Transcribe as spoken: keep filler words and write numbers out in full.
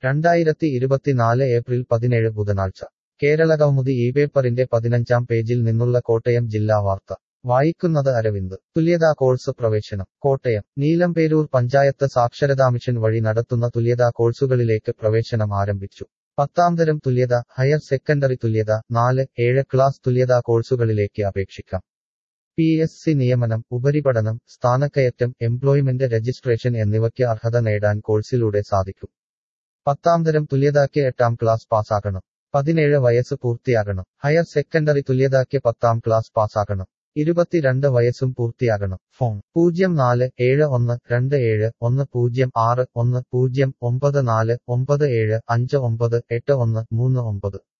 രണ്ടായിരത്തി ഇരുപത്തിനാല് ഏപ്രിൽ പതിനേഴ് ബുധനാഴ്ച കേരളകൗമുദി ഈ പേപ്പറിന്റെ പതിനഞ്ചാം പേജിൽ നിന്നുള്ള കോട്ടയം ജില്ലാ വാർത്ത വായിക്കുന്നത് അരവിന്ദ് തുല്യതാ കോഴ്സ് പ്രവേശനം കോട്ടയം നീലംപേരൂർ പഞ്ചായത്ത് സാക്ഷരതാ മിഷൻ വഴി നടത്തുന്ന തുല്യതാ കോഴ്സുകളിലേക്ക് പ്രവേശനം ആരംഭിച്ചു പത്താം തരം തുല്യത ഹയർ സെക്കൻഡറി തുല്യത നാല് ഏഴ് ക്ലാസ് തുല്യതാ കോഴ്സുകളിലേക്ക് അപേക്ഷിക്കാം പി എസ് സി നിയമനം ഉപരിപഠനം സ്ഥാനക്കയറ്റം എംപ്ലോയ്മെന്റ് രജിസ്ട്രേഷൻ എന്നിവയ്ക്ക് അർഹത നേടാൻ കോഴ്സിലൂടെ സാധിക്കും പത്താം തരം തുല്യതാക്ക് എട്ടാം ക്ലാസ് പാസ്സാകണം പതിനേഴ് വയസ്സ് പൂർത്തിയാകണം ഹയർ സെക്കൻഡറി തുല്യതാക്ക് പത്താം ക്ലാസ് പാസ്സാകണം ഇരുപത്തിരണ്ട് വയസ്സും പൂർത്തിയാകണം ഫോൺ പൂജ്യം നാല് ഏഴ് ഒന്ന് രണ്ട് ഏഴ് ഒന്ന് പൂജ്യം ആറ് ഒന്ന് പൂജ്യം ഒമ്പത് നാല് ഒമ്പത് ഏഴ് അഞ്ച് ഒമ്പത് എട്ട് ഒന്ന് മൂന്ന് ഒമ്പത്